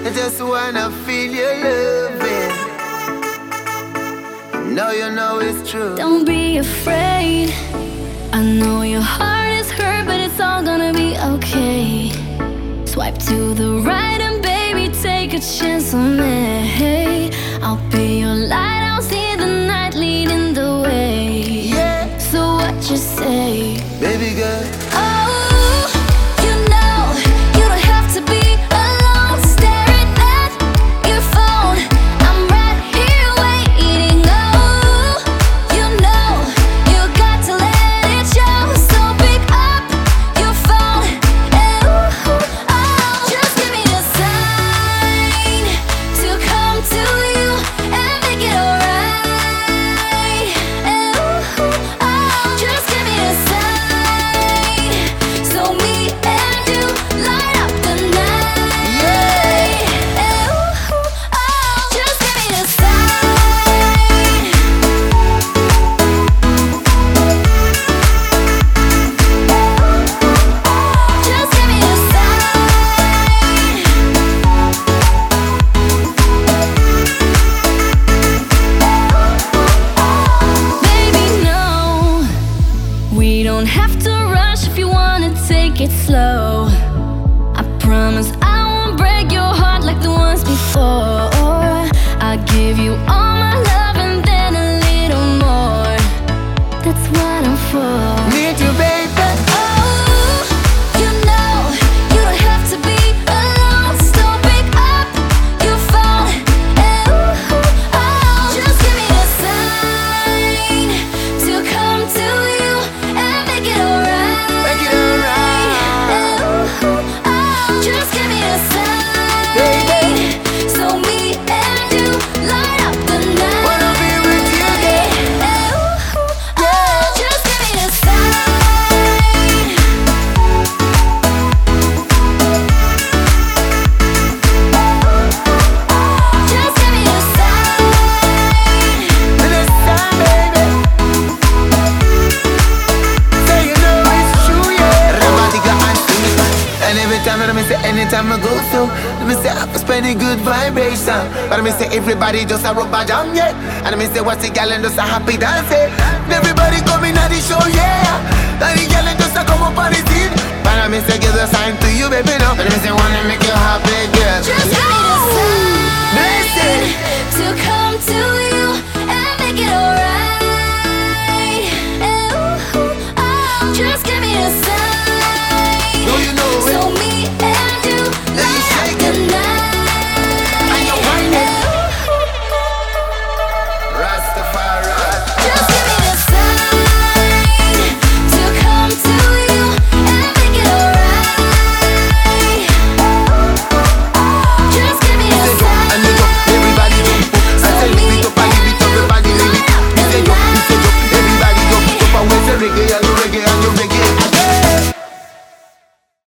I just wanna feel your loving. You know it's true. Don't be afraid. I know your heart is hurt, but it's all gonna be okay. Swipe to the right and baby, take a chance on me. I'll be your light, I'll see the night leading the way. Yeah. So what you say, Baby girl? oh, you know you don't have to be alone, staring at your phone. I'm right here waiting. Oh, you know you got to let it show. So pick up your phone and ooh, oh, just give me a sign to come to you and make it alright. And ooh, oh, just give me a sign so me and you light up the night. And ooh, oh, just give me a sign. Just give me a sign. Baby, no, we don't have to rush if you wanna take it slow. I promise I won't break your heart like the ones before. I'll give you all my love and then a little more. That's what I'm for. Need you, baby. Oh, you know you don't have to be alone. So pick up your phone and ooh, oh, just give me a sign to come to you and make it alright. Make it alright. And ooh, oh, just give me a sign, Baby. so me and you light up the night. Wanna be with you, girl. And ooh, oh, just give me a sign. Just give me a sign. And it's time, baby. Say you know it's true, yeah. Romantica and sing it. And every time, let me say, anytime I go through, let me say, I was spending good vibration. But let me say, everybody just a rubber jam, yeah. And let me say, what's the gal and just a happy dance, yeah. And everybody coming at the show, yeah. And the gal and just a come up on the scene. But let me say, give the sign to you, baby, now. And let me say,